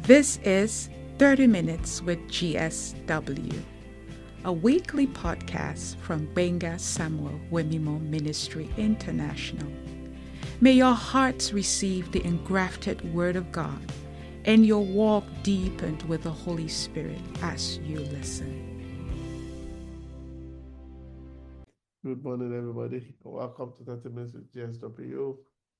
This is 30 Minutes with GSW, a weekly podcast from Benga Samuel Wemimo Ministry International. May your hearts receive the engrafted Word of God and your walk deepened with the Holy Spirit as you listen. Good morning, everybody. Welcome to 30 Minutes with GSW.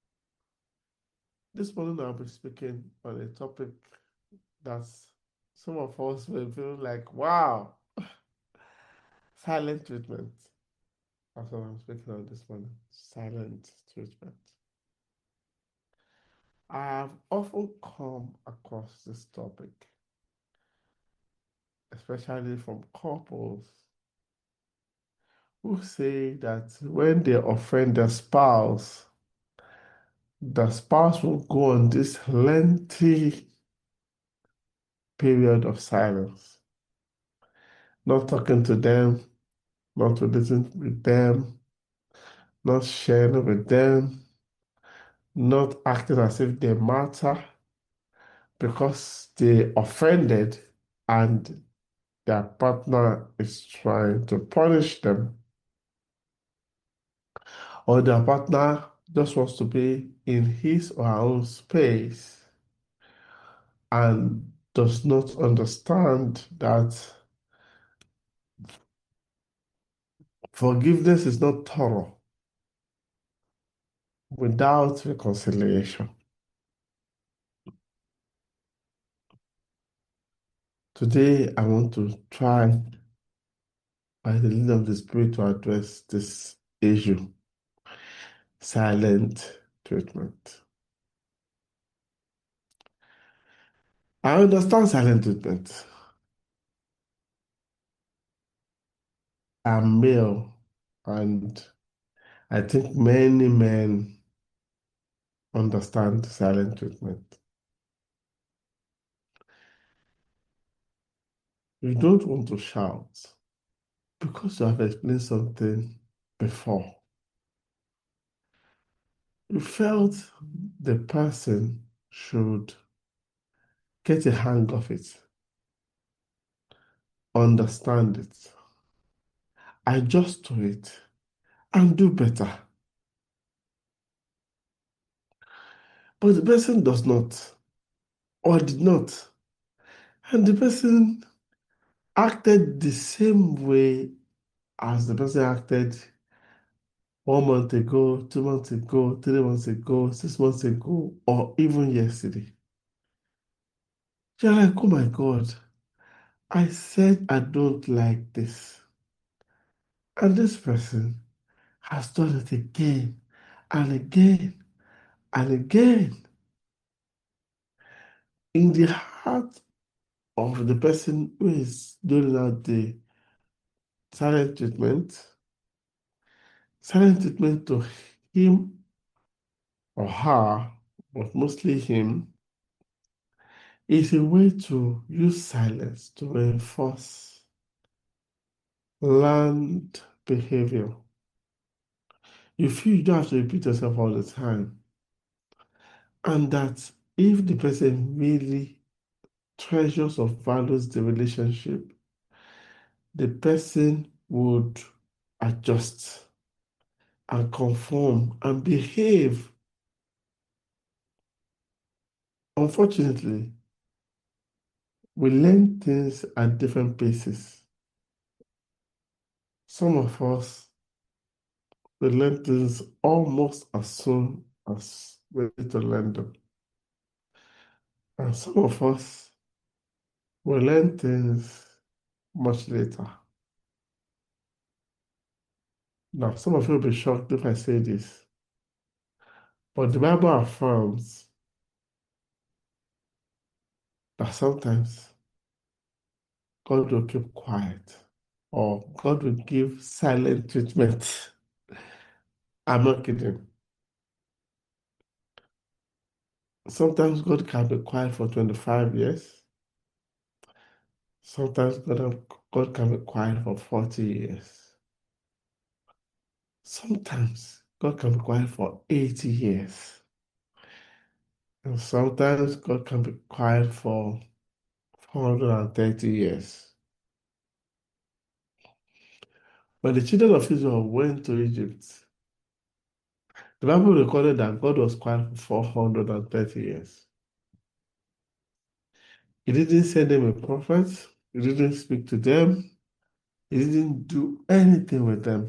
This morning, I'll be speaking on a topic that some of us may feel like, wow, silent treatment. That's what I'm speaking on this morning. Silent treatment. I have often come across this topic, especially from couples who say that when they offend the spouse will go on this lengthy period of silence, not talking to them, not listening with them, not sharing with them, not acting as if they matter because they offended and their partner is trying to punish them, or their partner just wants to be in his or her own space and does not understand that forgiveness is not thorough without reconciliation. Today, I want to try, by the leading of the Spirit, to address this issue: silent treatment. I understand silent treatment. I'm male, and I think many men understand silent treatment. You don't want to shout because you have explained something before. You felt the person should get a hang of it, understand it, adjust to it, and do better. But the person does not, or did not, and the person acted the same way as the person acted 1 month ago, 2 months ago, 3 months ago, 6 months ago, or even yesterday. You're like, oh my God, I said I don't like this. And this person has done it again and again and again. In the heart of the person who is doing out the silent treatment to him or her, but mostly him, is a way to use silence to reinforce learned behavior. You feel you don't have to repeat yourself all the time, and that if the person really treasures or values the relationship, the person would adjust and conform and behave. Unfortunately, we learn things at different paces. Some of us we learn things almost as soon as we need to learn them. And some of us will learn things much later. Now, some of you will be shocked if I say this, but the Bible affirms that sometimes God will keep quiet or God will give silent treatment. I'm not kidding. Sometimes God can be quiet for 25 years. Sometimes God can be quiet for 40 years. Sometimes God can be quiet for 80 years. And sometimes God can be quiet for 430 years. When the children of Israel went to Egypt, the Bible recorded that God was quiet for 430 years. He didn't send them a prophet, he didn't speak to them, he didn't do anything with them,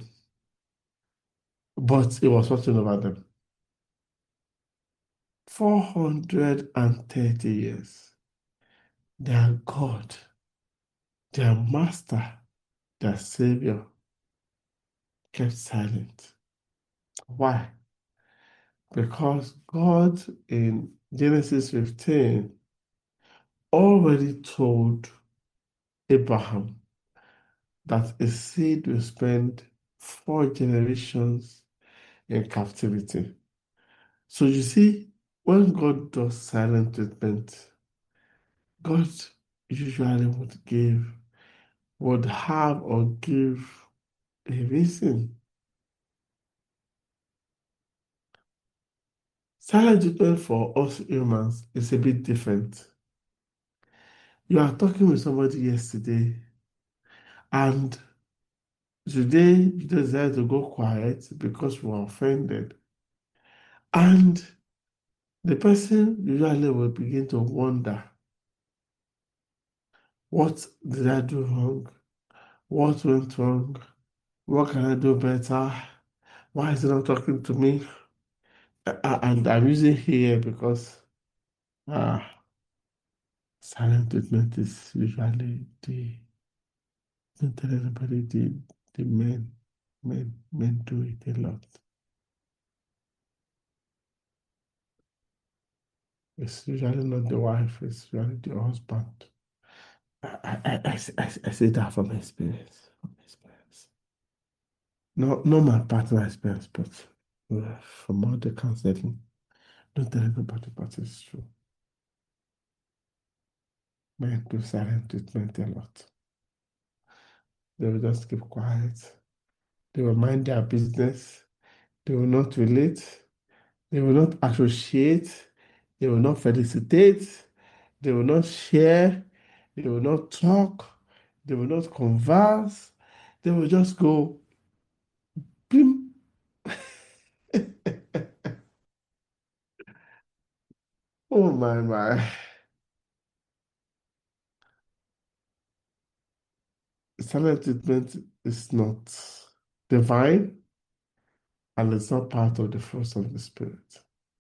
but he was watching over them. 430 years. Their God, their master, their savior kept silent. Why? Because God in Genesis 15 already told Abraham that a seed will spend 4 generations in captivity. So you see, when God does silent treatment, God usually would have or give a reason. Silent treatment for us humans is a bit different. You are talking with somebody yesterday, and today you decide to go quiet because you are offended. And the person usually will begin to wonder, what did I do wrong? What went wrong? What can I do better? Why is he not talking to me? And I'm using here because uh, silent treatment is usually don't tell anybody, the men do it a lot. It's usually not the wife, it's usually the husband. I say that from experience. From experience. Not my partner experience, but from all the counseling. Don't tell anybody, but it's true. Men do silent treatment a lot. They will just keep quiet. They will mind their business. They will not relate. They will not associate. They will not felicitate. They will not share. They will not talk. They will not converse. They will just go, blim. Oh my. Silent treatment is not divine and it's not part of the fruits of the Spirit.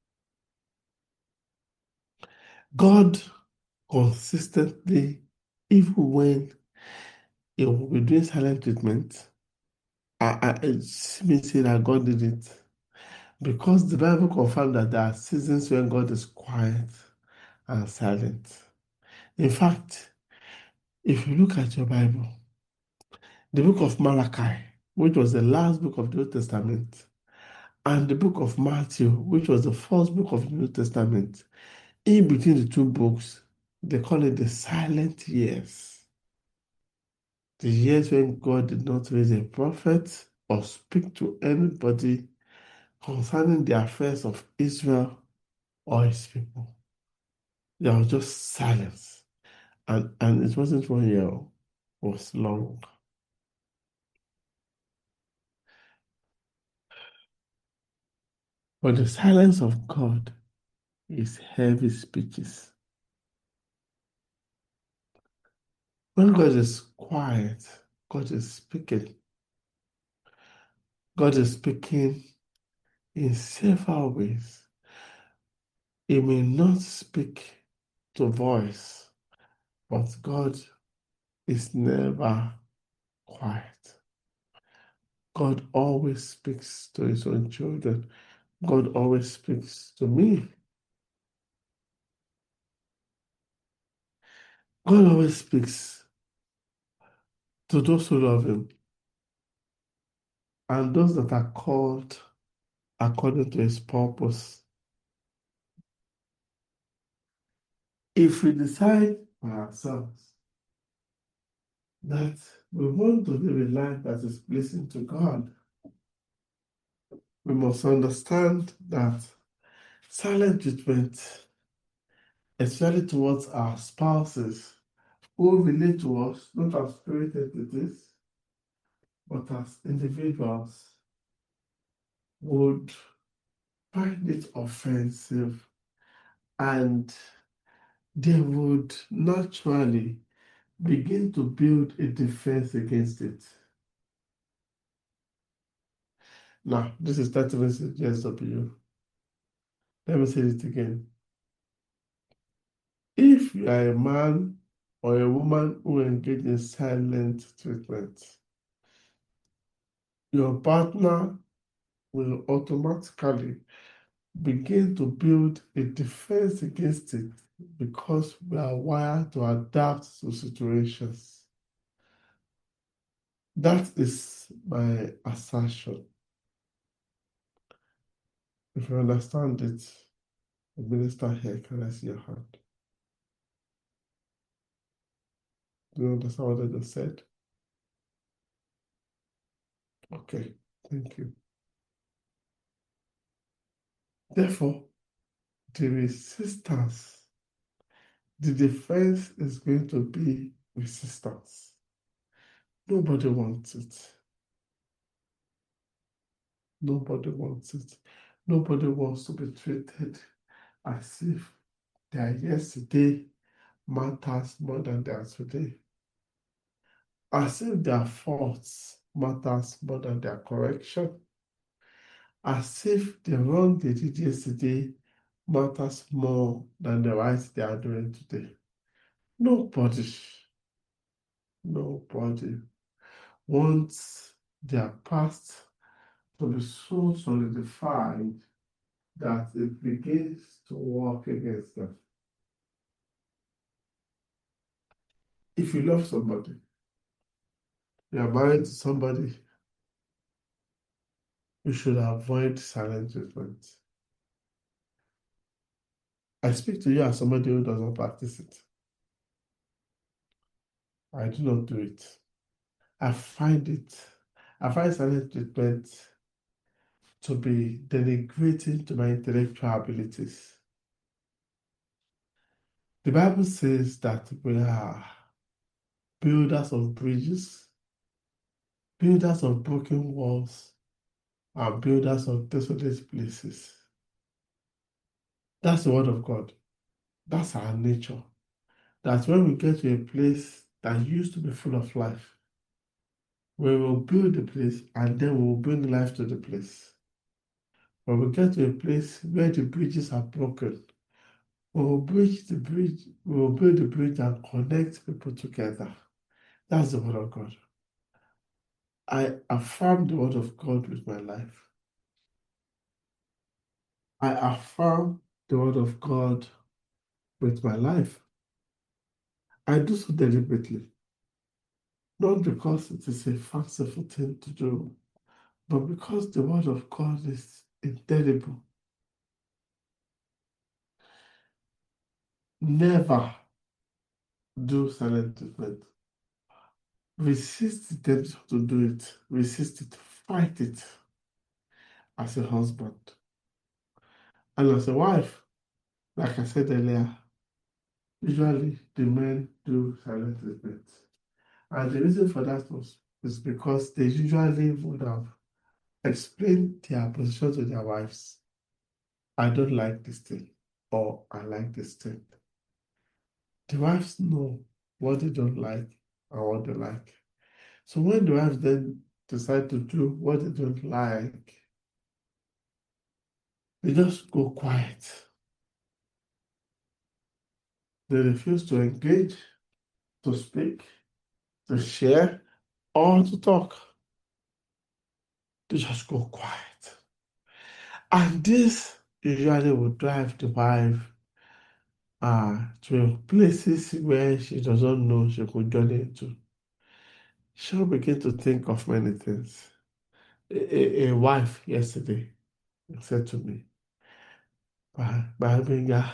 God consistently, even when he will be doing silent treatment, it means that God did it. Because the Bible confirms that there are seasons when God is quiet and silent. In fact, if you look at your Bible, the book of Malachi, which was the last book of the Old Testament, and the book of Matthew, which was the first book of the New Testament, in between the two books, they call it the silent years. The years when God did not raise a prophet or speak to anybody concerning the affairs of Israel or his people. There was just silence. And it wasn't 1 year, it was long. But the silence of God is heavy speeches. When God is quiet, God is speaking. God is speaking in several ways. He may not speak to voice, but God is never quiet. God always speaks to his own children. God always speaks to me. God always speaks to those who love him and those that are called according to his purpose. If we decide for ourselves that we want to live a life that is pleasing to God, we must understand that silent treatment especially towards our spouses who relate to us not as spirit entities, but as individuals, would find it offensive and they would naturally begin to build a defense against it. Now, this is 30 minutes GSW. Let me say it again. If you are a man or a woman who engage in silent treatment, your partner will automatically begin to build a defense against it because we are wired to adapt to situations. That is my assertion. If you understand it, the minister here, can I see your hand? Do you understand what I just said? Okay, thank you. Therefore, the resistance, the defense is going to be resistance. Nobody wants it. Nobody wants it. Nobody wants to be treated as if their yesterday matters more than their today. As if their faults matters more than their correction. As if the wrong they did yesterday matters more than the right they are doing today. Nobody wants their past to be so solidified that it begins to work against them. If you love somebody, you are married to somebody, you should avoid silent treatment. I speak to you as somebody who does not practice it. I do not do it. I find silent treatment to be denigrating to my intellectual abilities. The Bible says that we are builders of bridges, builders of broken walls, and builders of desolate places. That's the word of God. That's our nature. That's when we get to a place that used to be full of life, we will build the place and then we will bring life to the place. When we get to a place where the bridges are broken, we will build the bridge and connect people together. That's the word of God. I affirm the word of God with my life. I affirm the word of God with my life. I do so deliberately, not because it is a fanciful thing to do, but because the word of God is indelible. Never do silent treatment. Resist the temptation to do it. Resist it. Fight it as a husband. And as a wife, like I said earlier, usually the men do silent treatment. And the reason for that is because they usually would have explained their position to their wives. I don't like this thing, or I like this thing. The wives know what they don't like and what they like. So when the wives then decide to do what they don't like, they just go quiet. They refuse to engage, to speak, to share, or to talk. They just go quiet. And this usually will drive the wife to places where she doesn't know she could journey into. She'll begin to think of many things. A wife yesterday said to me, Benga,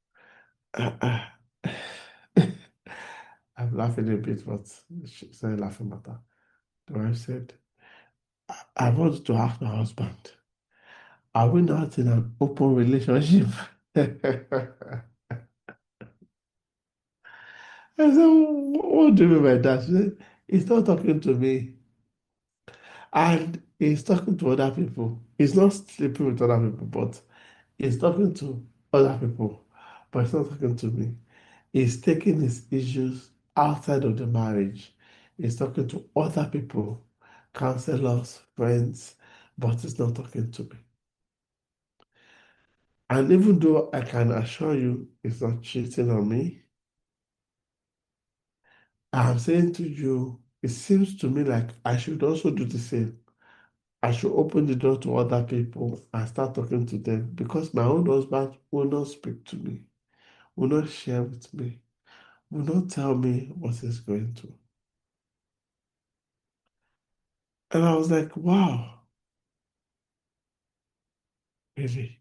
I'm laughing a bit, but she's not laughing matter. The wife said, I want to ask my husband, are we not in an open relationship? I said, what do you mean by that? She said, he's not talking to me. And he's talking to other people. He's not sleeping with other people, but he's talking to other people. But he's not talking to me. He's taking his issues outside of the marriage. He's talking to other people, counselors, friends, but he's not talking to me. And even though I can assure you he's not cheating on me, I'm saying to you, it seems to me like I should also do the same. I should open the door to other people and start talking to them because my own husband will not speak to me, will not share with me, will not tell me what he's going through. And I was like, wow, really?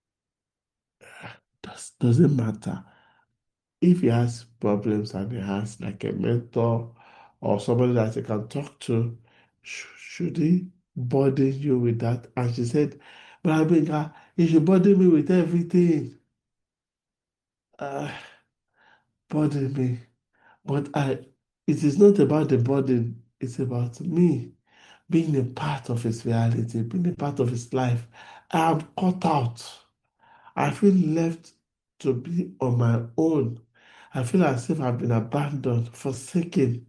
Does it matter? If he has problems and he has like a mentor or somebody that he can talk to, should he burden you with that? And she said, but I mean, he should burden me with everything. Uh, burden me. But it is not about the burden, it's about me being a part of his reality, being a part of his life. I am cut out. I feel left to be on my own. I feel as if I've been abandoned, forsaken.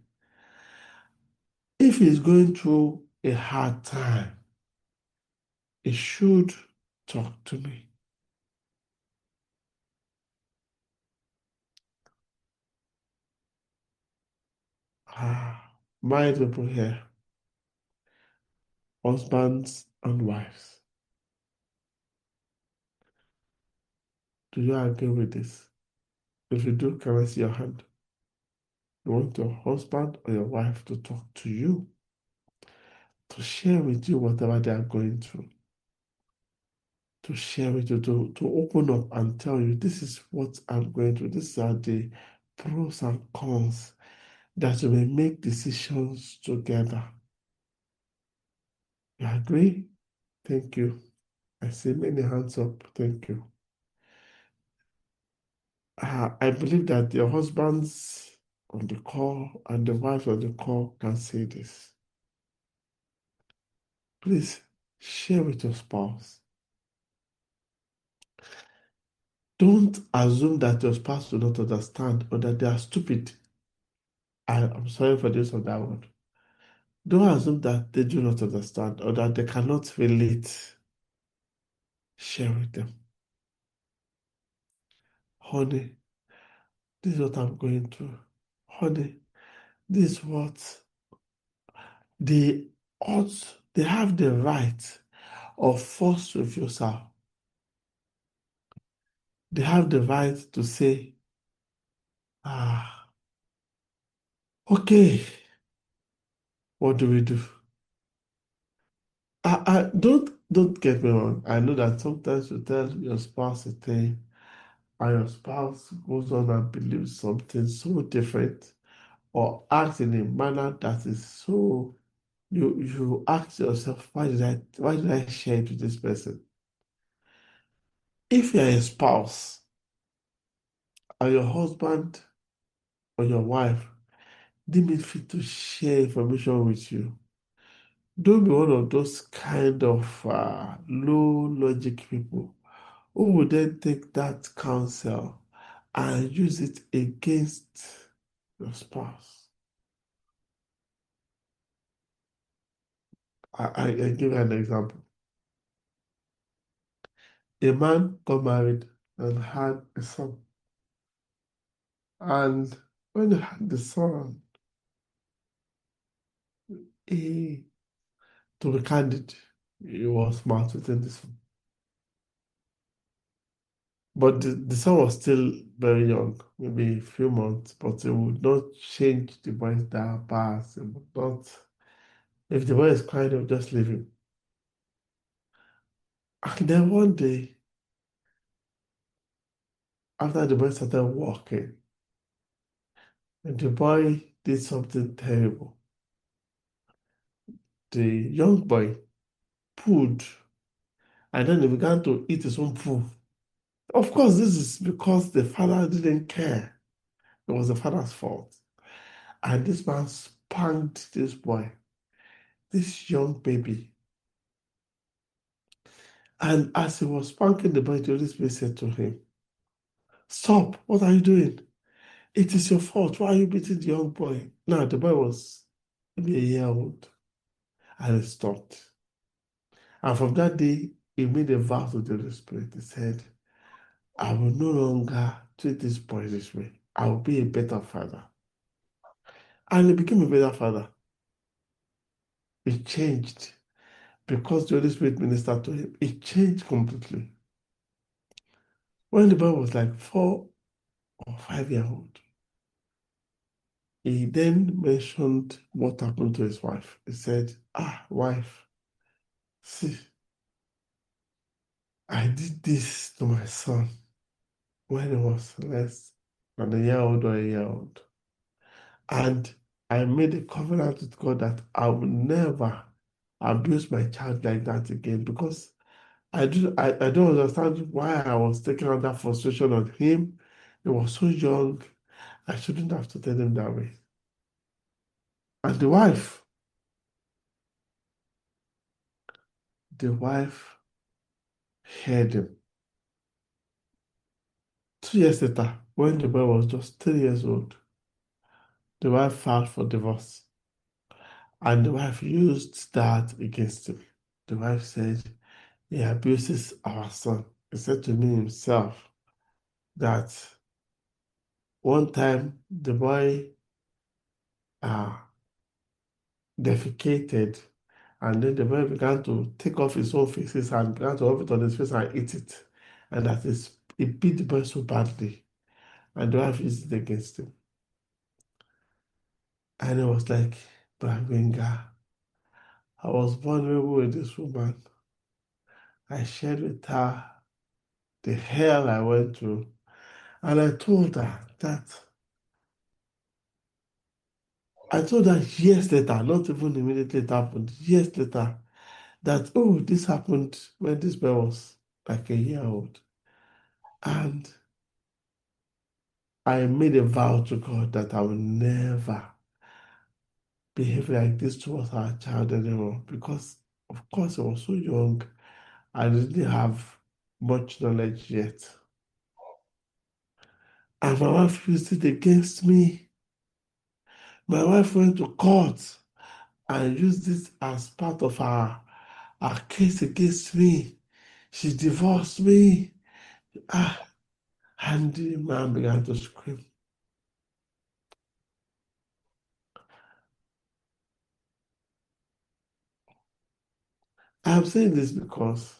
If he's going through a hard time, he should talk to me. My people here, husbands and wives, do you agree with this? If you do, can I see your hand? You want your husband or your wife to talk to you, to share with you whatever they are going through, to share with you, to open up and tell you, this is what I'm going through, these are the pros and cons, that you may make decisions together. You agree? Thank you. I see many hands up. Thank you. I believe that your husbands on the call and the wives on the call can say this. Please share with your spouse. Don't assume that your spouse will not understand or that they are stupid. I'm sorry for this or that word. Don't assume that they do not understand or that they cannot relate. Share with them. Honey, this is what I'm going through. Honey, this is what they ought, they have the right of forced refusal. They have the right to say, ah, okay, what do we do? Don't get me wrong. I know that sometimes you tell your spouse a thing and your spouse goes on and believes something so different or acts in a manner that is so you ask yourself, why did I share it with this person? If you're a spouse and your husband or your wife deem it fit to share information with you, don't be one of those kind of low logic people who will then take that counsel and use it against your spouse. I give you an example. A man got married and had a son. And when he had the son, he, to be candid, he was maltreating the son. But the son was still very young, maybe a few months, but it would not change the boy's diapers. It would not, if the boy is crying, they would just leave him. And then one day, after the boy started walking, and the boy did something terrible. The young boy pulled, and then he began to eat his own poo. Of course, this is because the father didn't care. It was the father's fault. And this man spanked this boy, this young baby. And as he was spanking the boy, the Holy Spirit said to him, "Stop, what are you doing? It is your fault. Why are you beating the young boy?" Now, the boy was maybe a year old, and he stopped. And from that day, he made a vow to the Holy Spirit. He said, "I will no longer treat this boy this way. I will be a better father." And he became a better father. He changed because the Holy Spirit ministered to him. He changed completely. When the boy was like 4 or 5 years old, he then mentioned what happened to his wife. He said, wife, see, I did this to my son when he was less than a year old or a year old. And I made a covenant with God that I will never abuse my child like that again because I don't understand why I was taking out that frustration on him. He was so young. I shouldn't have treated him that way. And the wife heard him. 2 years later, when the boy was just 3 years old, the wife filed for divorce. And the wife used that against him. The wife said, he abuses our son. He said to me himself that one time the boy uh, defecated, and then the boy began to take off his own faces and began to rub it on his face and eat it. And that is, it beat the boy so badly. And the wife used it against him. And it was like, Bravenga, I was vulnerable with this woman. I shared with her the hell I went through. And I told her years later, not even immediately it happened, years later, that, oh, this happened when this boy was like a year old. And I made a vow to God that I will never behave like this towards our child anymore because, of course, I was so young. I didn't have much knowledge yet. And my wife used it against me. My wife went to court and used it as part of her case against me. She divorced me. Ah, and the man began to scream. I'm saying this because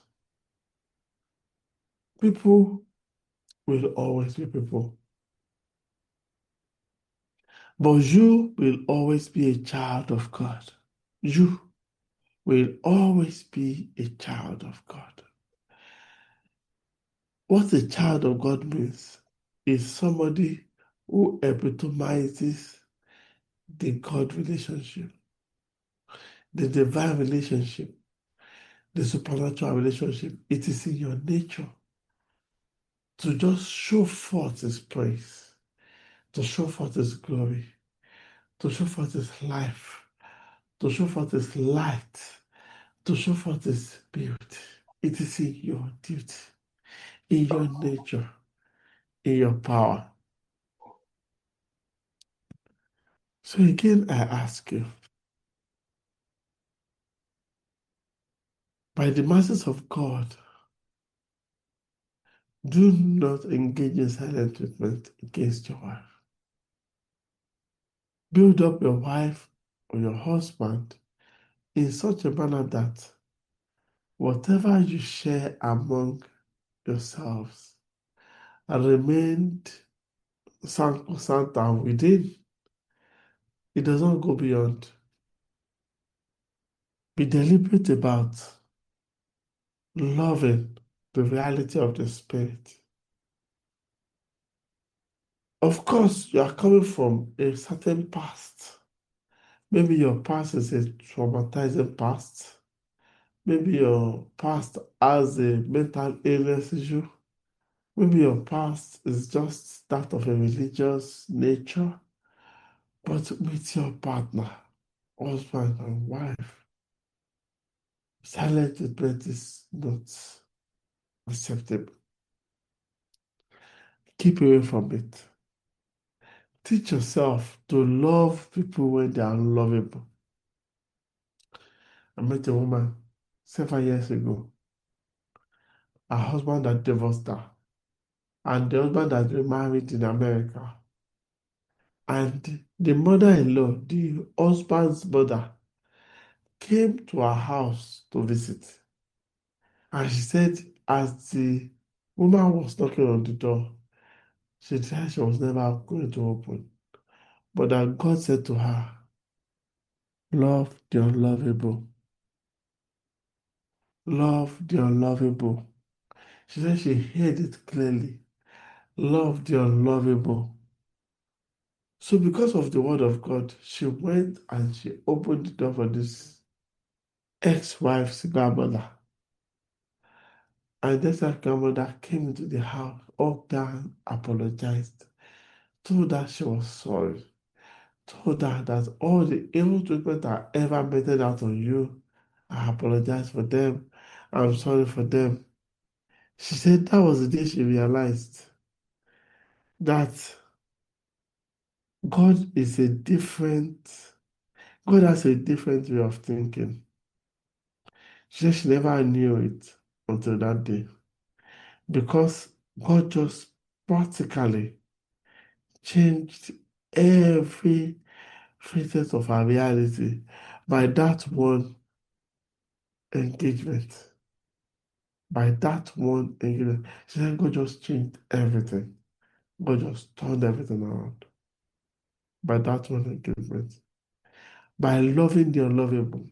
people will always be people, but you will always be a child of God. You will always be a child of God. What a child of God means is somebody who epitomizes the God relationship, the divine relationship, the supernatural relationship. It is in your nature to just show forth His praise, to show forth His glory, to show forth His life, to show forth His light, to show forth His beauty. It is in your duty, in your nature, in your power. So again, I ask you, by the mercies of God, do not engage in silent treatment against your wife. Build up your wife or your husband in such a manner that whatever you share among yourselves remained sacrosanct and within. It does not go beyond. Be deliberate about loving the reality of the Spirit. Of course, you are coming from a certain past. Maybe your past is a traumatizing past. Maybe your past has a mental illness issue. Maybe your past is just that of a religious nature, but with your partner, husband and wife, silent treatment is not acceptable. Keep away from it. Teach yourself to love people when they are unlovable. I met a woman several years ago. Her husband had divorced her, and the husband had remarried in America. And the mother-in-law, the husband's mother, came to her house to visit. And she said, as the woman was knocking on the door, she said she was never going to open. But that God said to her, love the unlovable. Love the unlovable. She said she heard it clearly. Love the unlovable. So because of the word of God, she went and she opened the door for this ex-wife's grandmother. And this grandmother came into the house, hugged her, apologized, told her she was sorry, told her that all the evil treatment I ever meted out on you, I apologize for them. I'm sorry for them. She said that was the day she realized that God is a different, God has a different way of thinking. She said she never knew it until that day because God just practically changed every facet of our reality by that one engagement. By that one engagement. She said God just changed everything. God just turned everything around. By that one engagement. By loving the unlovable.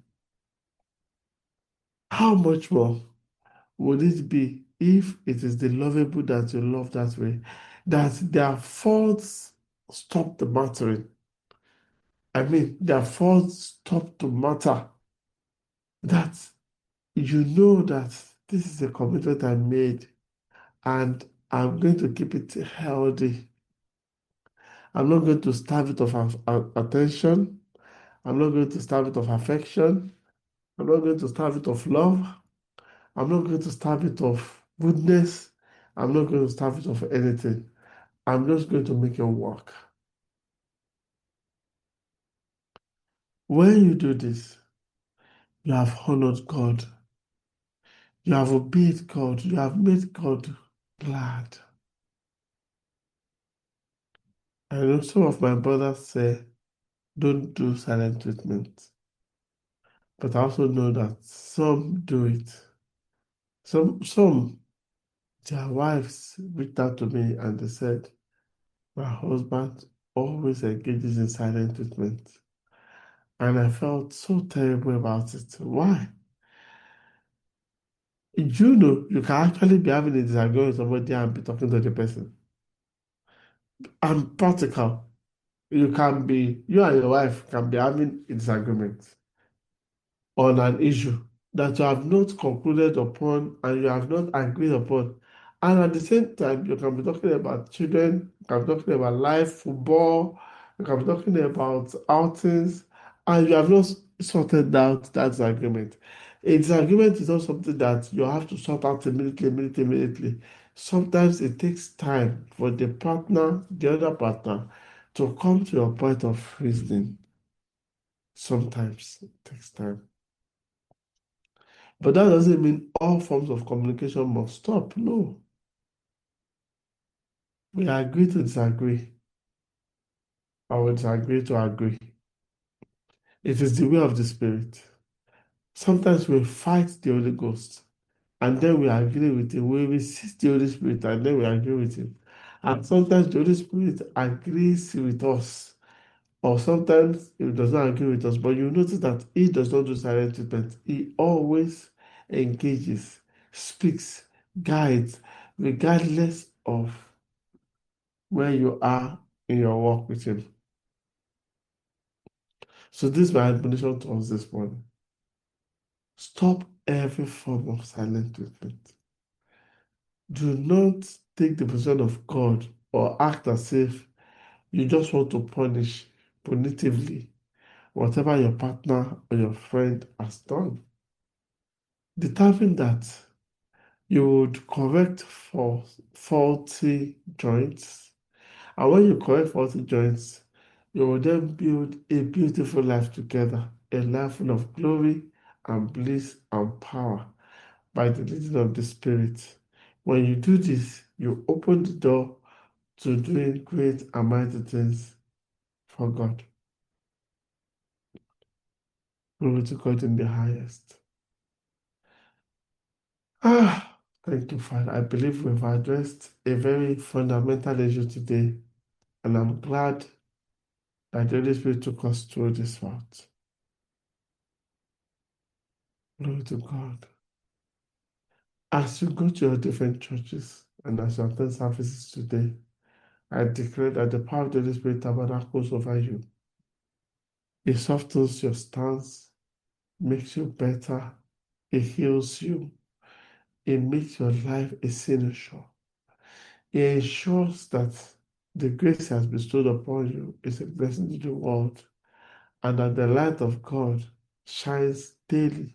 How much more would it be if it is the lovable that you love that way? That their faults stop the mattering. I mean, their faults stop to matter. That you know that this is a commitment I made and I'm going to keep it healthy. I'm not going to starve it of attention. I'm not going to starve it of affection. I'm not going to starve it of love. I'm not going to starve it of goodness. I'm not going to starve it of anything. I'm just going to make it work. When you do this, you have honored God. You have obeyed God. You have made God glad. I know some of my brothers say, don't do silent treatment. But I also know that some do it. Some, their wives reached out to me and they said, my husband always engages in silent treatment. And I felt so terrible about it. Why? You know, you can actually be having a disagreement with somebody and be talking to the person. I'm practical. You and your wife can be having a disagreement on an issue that you have not concluded upon and you have not agreed upon. And at the same time, you can be talking about children, you can be talking about life, football, you can be talking about outings, and you have not sorted out that disagreement. A disagreement is not something that you have to sort out immediately. Sometimes it takes time for the other partner, to come to your point of reasoning. Sometimes it takes time. But that doesn't mean all forms of communication must stop. No, we agree to disagree, or we disagree to agree. It is the way of the Spirit. Sometimes we fight the Holy Ghost, and then we agree with Him. We resist the Holy Spirit, and then we agree with Him. And sometimes the Holy Spirit agrees with us, or sometimes He does not agree with us. But you notice that He does not do silent treatment. He always engages, speaks, guides, regardless of where you are in your walk with Him. So this is my admonition to us this morning. Stop every form of silent treatment. Do not take the position of God or act as if you just want to punish punitively whatever your partner or your friend has done. Determine that you would correct for faulty joints. And when you correct faulty joints, you will then build a beautiful life together, a life full of glory and bliss and power by the leading of the Spirit. When you do this, you open the door to doing great and mighty things for God. Glory to God in the highest. Thank you, Father. I believe we've addressed a very fundamental issue today, and I'm glad that the Holy Spirit took us through this route. Glory to God. As you go to your different churches and as you attend services today, I declare that the power of the Holy Spirit tabernacles over you. It softens your stance, makes you better, it heals you, it makes your life a signature. It ensures that the grace He has bestowed upon you is a blessing to the world, and that the light of God shines daily,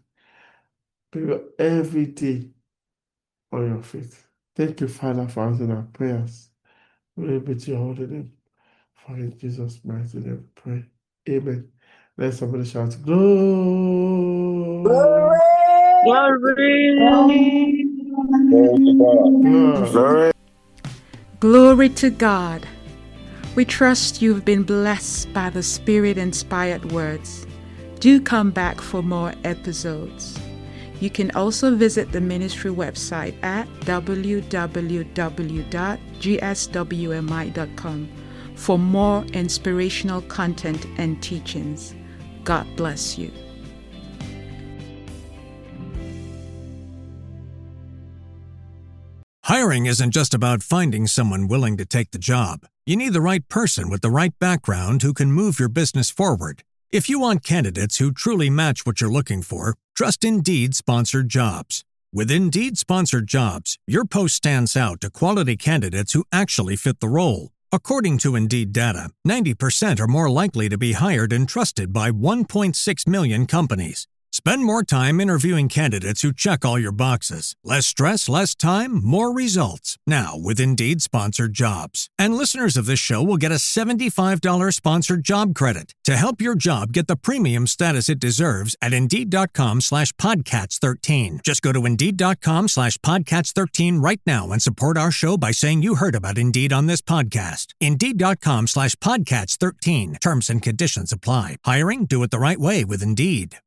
every day on your faith. Thank you, Father, for answering our prayers. Glory be to your holy name. For in Jesus' mighty name we pray. Amen. Let somebody shout, Glory! Glory! Glory to God. We trust you've been blessed by the Spirit-inspired words. Do come back for more episodes. You can also visit the ministry website at www.gswmi.com for more inspirational content and teachings. God bless you. Hiring isn't just about finding someone willing to take the job. You need the right person with the right background who can move your business forward. If you want candidates who truly match what you're looking for, trust Indeed Sponsored Jobs. With Indeed Sponsored Jobs, your post stands out to quality candidates who actually fit the role. According to Indeed data, 90% are more likely to be hired and trusted by 1.6 million companies. Spend more time interviewing candidates who check all your boxes. Less stress, less time, more results. Now with Indeed Sponsored Jobs. And listeners of this show will get a $75 sponsored job credit to help your job get the premium status it deserves at Indeed.com/Podcats13. Just go to Indeed.com/Podcats13 right now and support our show by saying you heard about Indeed on this podcast. Indeed.com/Podcats13. Terms and conditions apply. Hiring? Do it the right way with Indeed.